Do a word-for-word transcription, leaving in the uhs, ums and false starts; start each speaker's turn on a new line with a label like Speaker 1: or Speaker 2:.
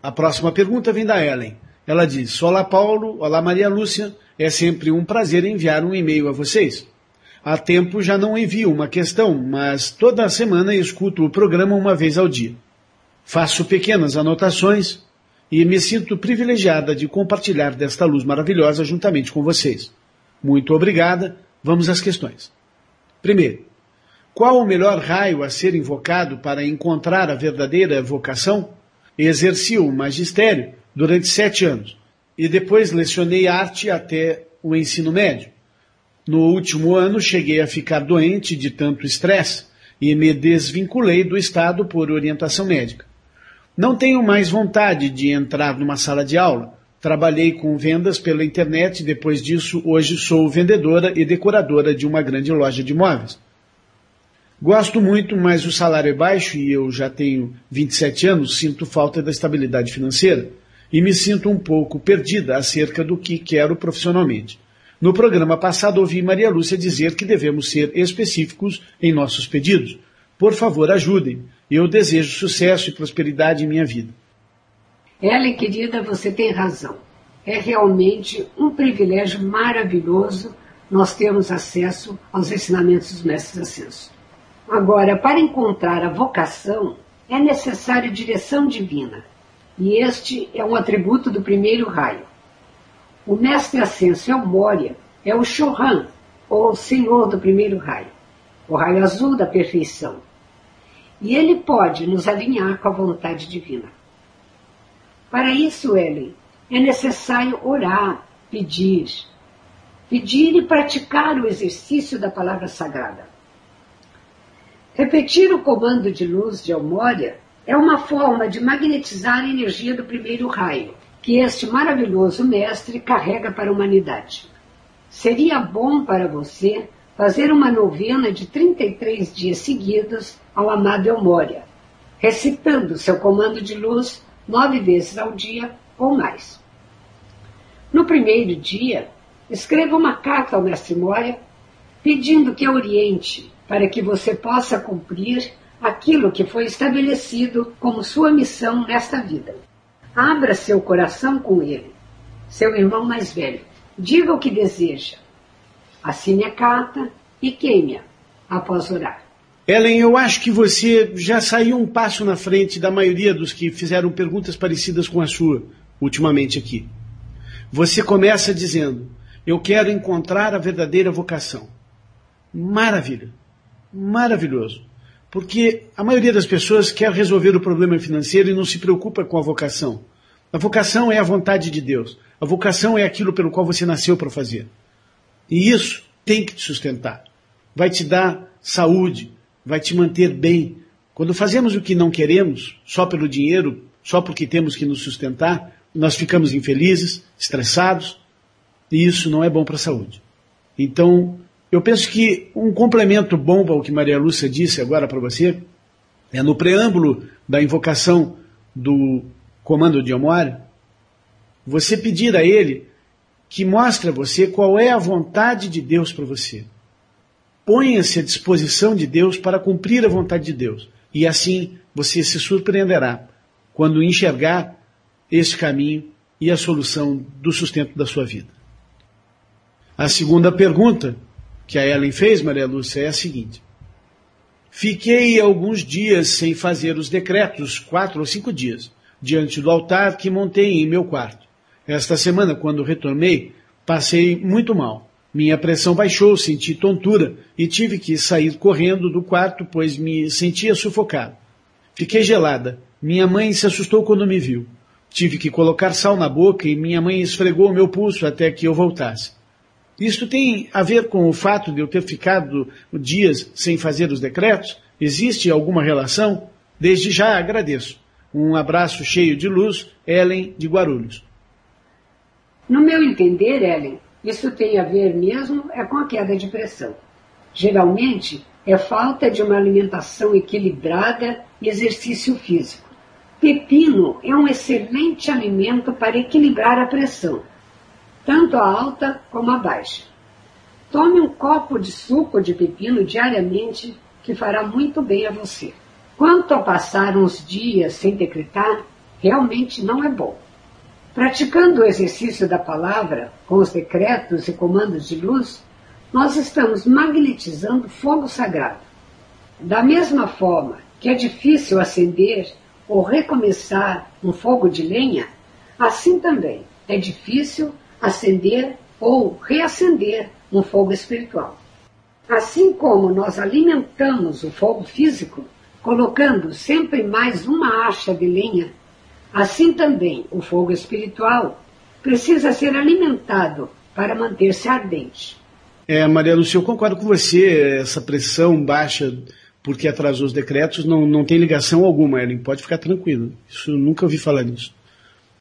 Speaker 1: A próxima pergunta vem da Ellen. Ela diz: Olá Paulo, olá Maria Lúcia, é sempre um prazer enviar um e-mail a vocês. Há tempo já não envio uma questão, mas toda semana escuto o programa uma vez ao dia. Faço pequenas anotações e me sinto privilegiada de compartilhar desta luz maravilhosa juntamente com vocês. Muito obrigada. Vamos às questões. Primeiro, qual o melhor raio a ser invocado para encontrar a verdadeira vocação? Exerci o magistério durante sete anos e depois lecionei arte até o ensino médio. No último ano cheguei a ficar doente de tanto estresse e me desvinculei do Estado por orientação médica. Não tenho mais vontade de entrar numa sala de aula. Trabalhei com vendas pela internet e depois disso hoje sou vendedora e decoradora de uma grande loja de móveis. Gosto muito, mas o salário é baixo e eu já tenho vinte e sete anos, sinto falta da estabilidade financeira e me sinto um pouco perdida acerca do que quero profissionalmente. No programa passado ouvi Maria Lúcia dizer que devemos ser específicos em nossos pedidos. Por favor, ajudem. Eu desejo sucesso e prosperidade em minha vida.
Speaker 2: Ellen, querida, você tem razão. É realmente um privilégio maravilhoso nós termos acesso aos ensinamentos dos mestres ascensos. Agora, para encontrar a vocação, é necessário direção divina. E este é um atributo do primeiro raio. O mestre ascenso Elmória é o Chohan, ou Senhor do primeiro raio, o raio azul da perfeição. E ele pode nos alinhar com a vontade divina. Para isso, Ellen, é necessário orar, pedir. Pedir e praticar o exercício da palavra sagrada. Repetir o comando de luz de Elmória é uma forma de magnetizar a energia do primeiro raio, que este maravilhoso mestre carrega para a humanidade. Seria bom para você fazer uma novena de trinta e três dias seguidos ao amado Elmória, recitando seu comando de luz nove vezes ao dia ou mais. No primeiro dia, escreva uma carta ao mestre Moria pedindo que a oriente para que você possa cumprir aquilo que foi estabelecido como sua missão nesta vida. Abra seu coração com ele, seu irmão mais velho. Diga o que deseja. Assine a carta e queime-a após orar.
Speaker 1: Ellen, eu acho que você já saiu um passo na frente da maioria dos que fizeram perguntas parecidas com a sua ultimamente aqui. Você começa dizendo: eu quero encontrar a verdadeira vocação. Maravilha. Maravilhoso. Porque a maioria das pessoas quer resolver o problema financeiro e não se preocupa com a vocação. A vocação é a vontade de Deus. A vocação é aquilo pelo qual você nasceu para fazer. E isso tem que te sustentar. Vai te dar saúde, vai te manter bem. Quando fazemos o que não queremos, só pelo dinheiro, só porque temos que nos sustentar, nós ficamos infelizes, estressados, e isso não é bom para a saúde. Então, eu penso que um complemento bom ao que Maria Lúcia disse agora para você é no preâmbulo da invocação do comando de Elmória, você pedir a ele que mostre a você qual é a vontade de Deus para você. Ponha-se à disposição de Deus para cumprir a vontade de Deus. E assim você se surpreenderá quando enxergar esse caminho e a solução do sustento da sua vida. A segunda pergunta que a Ellen fez, Maria Lúcia, é a seguinte. Fiquei alguns dias sem fazer os decretos, quatro ou cinco dias, diante do altar que montei em meu quarto. Esta semana, quando retornei, passei muito mal. Minha pressão baixou, senti tontura e tive que sair correndo do quarto, pois me sentia sufocado. Fiquei gelada. Minha mãe se assustou quando me viu. Tive que colocar sal na boca e minha mãe esfregou o meu pulso até que eu voltasse. Isto tem a ver com o fato de eu ter ficado dias sem fazer os decretos? Existe alguma relação? Desde já agradeço. Um abraço cheio de luz, Ellen de Guarulhos.
Speaker 2: No meu entender, Ellen, isso tem a ver mesmo é com a queda de pressão. Geralmente, é falta de uma alimentação equilibrada e exercício físico. Pepino é um excelente alimento para equilibrar a pressão, tanto a alta como a baixa. Tome um copo de suco de pepino diariamente, que fará muito bem a você. Quanto a passar uns dias sem decretar, realmente não é bom. Praticando o exercício da palavra, com os decretos e comandos de luz, nós estamos magnetizando fogo sagrado. Da mesma forma que é difícil acender ou recomeçar um fogo de lenha, assim também é difícil acender ou reacender um fogo espiritual. Assim como nós alimentamos o fogo físico, colocando sempre mais uma acha de lenha, assim também o fogo espiritual precisa ser alimentado para manter-se ardente.
Speaker 1: É, Maria Lúcia, eu concordo com você, essa pressão baixa porque atrasou os decretos não, não tem ligação alguma, Ellen, pode ficar tranquilo, isso eu nunca ouvi falar nisso.